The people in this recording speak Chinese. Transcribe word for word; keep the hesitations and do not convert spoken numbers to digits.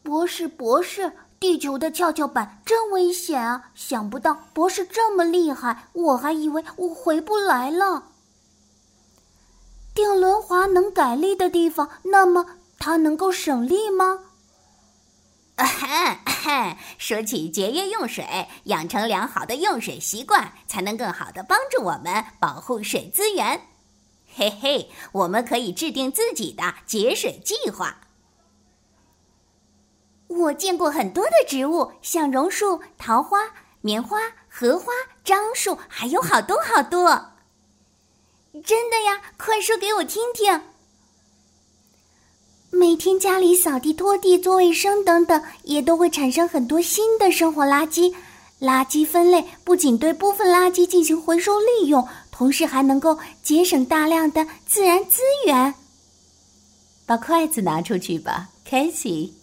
博士，博士，地球的跷跷板真危险啊！想不到博士这么厉害，我还以为我回不来了。电轮滑能改力的地方，那么它能够省力吗？ 啊哈啊哈，说起节约用水，养成良好的用水习惯，才能更好地帮助我们保护水资源。嘿嘿，我们可以制定自己的节水计划。 我见过很多的植物，像榕树、桃花、棉花、荷花、樟树，还有好多好多。真的呀？快说给我听听。每天家里扫地、拖地、做卫生等等，也都会产生很多新的生活垃圾。垃圾分类不仅对部分垃圾进行回收利用，同时还能够节省大量的自然资源。 把筷子拿出去吧，Casey。